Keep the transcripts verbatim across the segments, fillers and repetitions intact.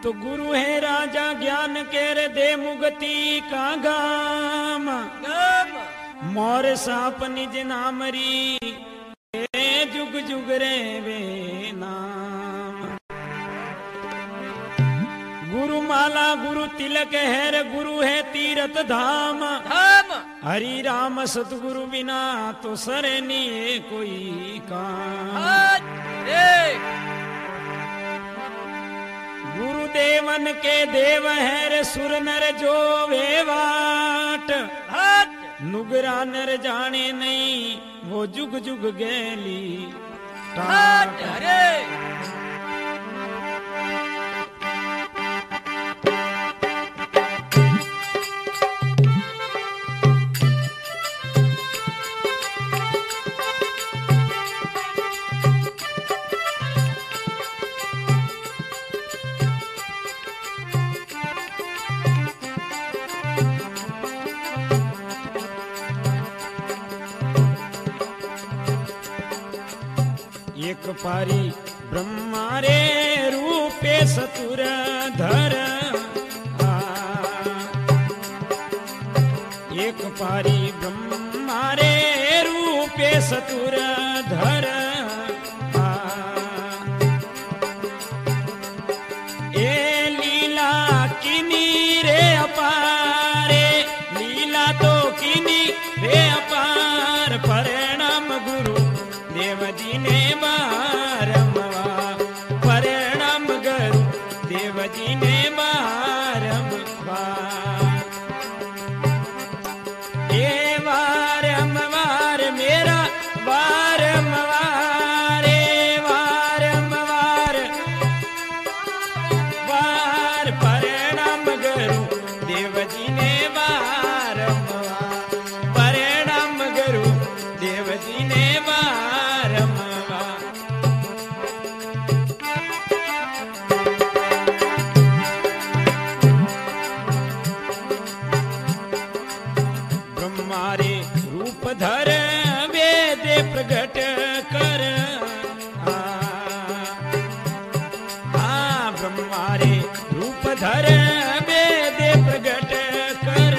तो गुरु है राजा ज्ञान के रे दे मुगति का गाम मोर साप निज नाम री जुग जुग रे वे नाम। गुरु माला गुरु तिलक है रे गुरु है तीरथ धाम हरि राम सतगुरु बिना तो सरनी कोई काम। गुरुदेवन के देव है रे सुर नर जो वे वाट नुगरा नर जाने नहीं वो जुग जुग गैली टाट। एक पारी ब्रह्मा रे रूपे सतुर धर एक पारी ब्रह्मा रे रूपे सतुर धर ए लीला किनी रे अपारे लीला तो किनी रे अपार परिणाम गुरु देव जी ने बारमवा परिणाम गुरु देव जी ने बारमवा ये बारमवार मेरा बारमवार बारमवार बार परिणाम गुरु देव जी ने बारमवा परिणाम गुरु देव जी ने ब्रह्मारे रूप धर वेद प्रगट कर हाँ ब्रह्मारे रूप धर वेद प्रगट कर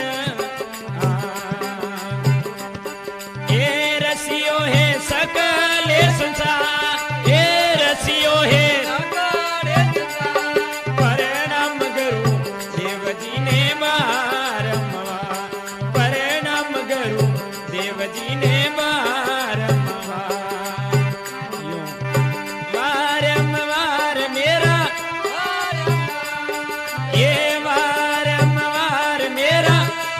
ये रसियो है सकल संसार ये रसियो है परिणाम गुरु देव जी ने बारमवा परिणाम गुरु देव जी ने बारमवा यूं बारमवार मेरा ये बारमवार मेरा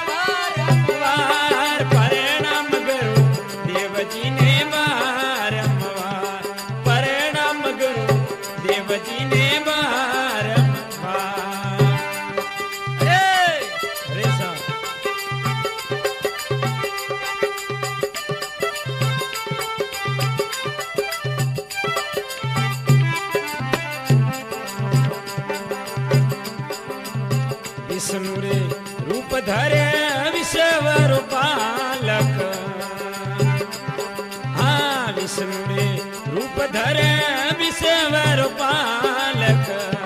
बार परिणाम गुरु देव जी ने बारमवा परिणाम गुरु देव जी ने बारमवा। अरे साहब विष्णु रे रूप धरे विश्व रूपालक हाँ विष्णु रे रूप धरे विश्व रूपालक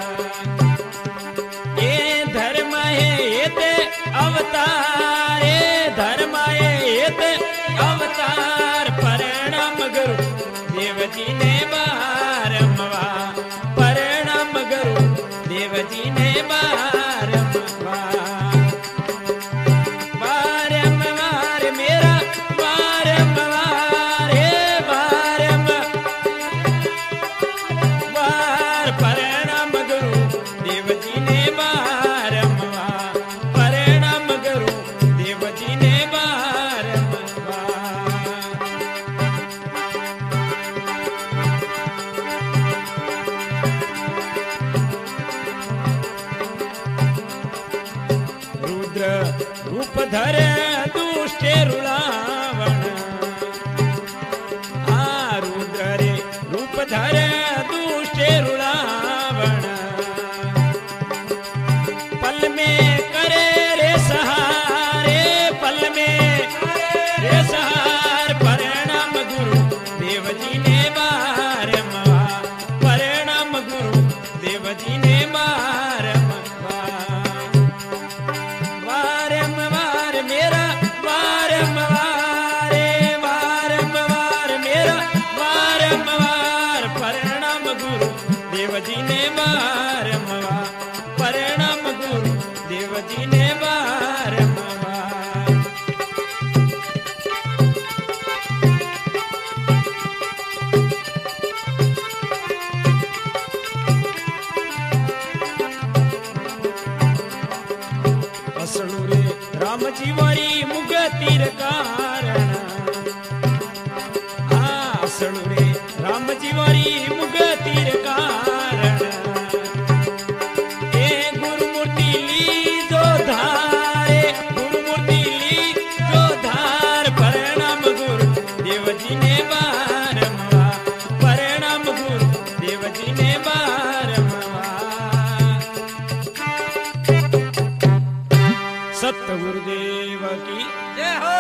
ये धर्म है ये ते अवतार ये धर्म है ये ते अवतार परिणाम गुरु देव जी ने बारमवा परिणाम गुरु देव जी ने बारमवा बारमवार मेरा बारमवार हे बारम बार परिणाम गुरु देव जी ने बारमवा परिणाम गुरु देव जी ने बारमवा। रुद्र रूप धर दुष्ट रुलावण आ रुद्र रे रूप धर दुष्ट रुलावण पल में करे रे सहारे पल में रे सहार परिणाम गुरु देव जी ने बारमवा परिणाम गुरु देव जी ने बार जी ने बारमवा परिणाम गुरु देव जी ने बारमवा। असणु रे राम जी वारी मुगतिर कारण असणु रे राम जी वारी मुगतिर कारण ए गुरुमूर्ति ली जो धारे गुरुमूर्ति ली जो धार परिणाम गुरु देव जी ने बारमवा परिणाम गुरु देव जी ने बारमवा। सत्य गुरुदेव की जय हो।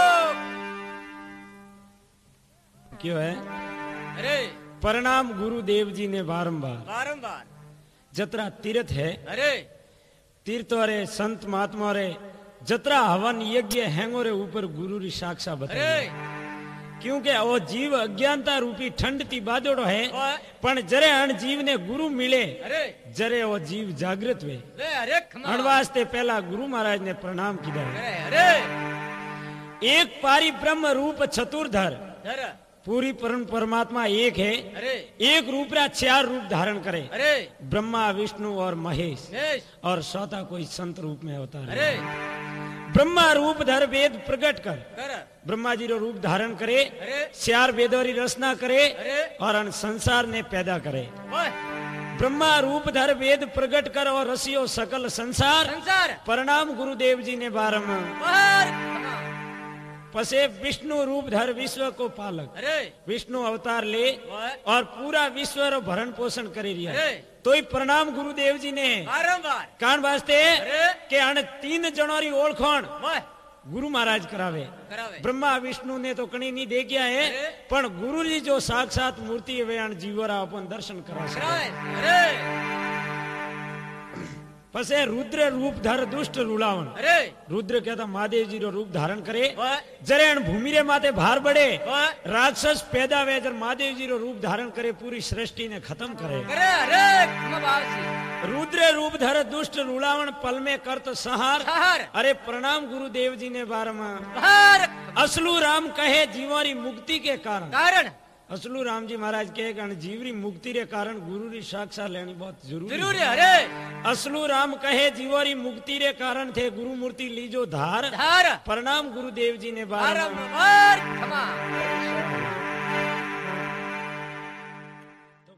क्यों है अरे परिणाम गुरुदेव जी ने बारंबार बारंबार जतरा तीर्थ है अरे तीर्थों रे संत महात्मा रे जतरा हवन यज्ञ हैंगो रे ऊपर गुरु री साक्षा बताई क्योंकि वो जीव अज्ञानता रूपी ठंड थी बादोड़ो है पण जरे अण जीव ने गुरु मिले अरे जरे वो जीव जागृत वे अरे अण वास्ते पहला गुरु महाराज ने प्रणाम किया अरे एक पारी ब्रह्म रूप चतुर्धर अरे पूरी परम परमात्मा एक है अरे एक रूप रा चार रूप धारण करे अरे ब्रह्मा विष्णु और महेश महेश और चौथा कोई संत रूप में होता है अरे ब्रह्मा रूप धर वेद प्रकट कर कर ब्रह्मा जी रो रूप धारण करे अरे चार वेदों की रचना करे अरे और अन संसार ने पैदा करे वाह ब्रह्मा रूप धर वेद प्रकट कर और रसियो सकल संसार संसार प्रणाम गुरुदेव जी ने बारम बाहर पसे विष्णु रूप धर विश्व को पालक अरे विष्णु अवतार ले वाह और पूरा विश्व रो भरण पोषण करे रिया अरे तो ही प्रणाम गुरुदेव जी ने बारंबार कान वास्ते अरे के अण तीन जनोरी ओळखोण वाह गुरु महाराज करावे करावे ब्रह्मा विष्णु ने तो कणी नहीं दे गया है अरे पण गुरु जी जो साक्षात मूर्ति है वे अण जीवरा अपन दर्शन करा सके करावे अरे पसे रुद्र रूप धर दुष्ट रुलावन अरे रुद्र कहता महादेव जी रो रूप धारण करे वाह जरे अण भूमि रे माथे भार बढ़े वाह राक्षस पैदा वे जर महादेव जी रो रूप धारण करे पूरी सृष्टि ने खत्म करे अरे अरे मबासी रुद्र रूप धर दुष्ट रुलावन पल में करत सहार सहार अरे प्रणाम गुरुदेव जी ने बारमा बाहर असलू राम कहे जीवारी मुक्ति के कारण कारण असलू राम जी महाराज कहे कि जीवरी मुक्ति रे कारण गुरु री साक्षा लेनी बहुत जरूरी जरूरी है अरे असलू राम कहे जीवारी मुक्ति रे कारण थे गुरु मूर्ति लीजो धार धार प्रणाम गुरुदेव जी ने बारम बारंबार क्षमा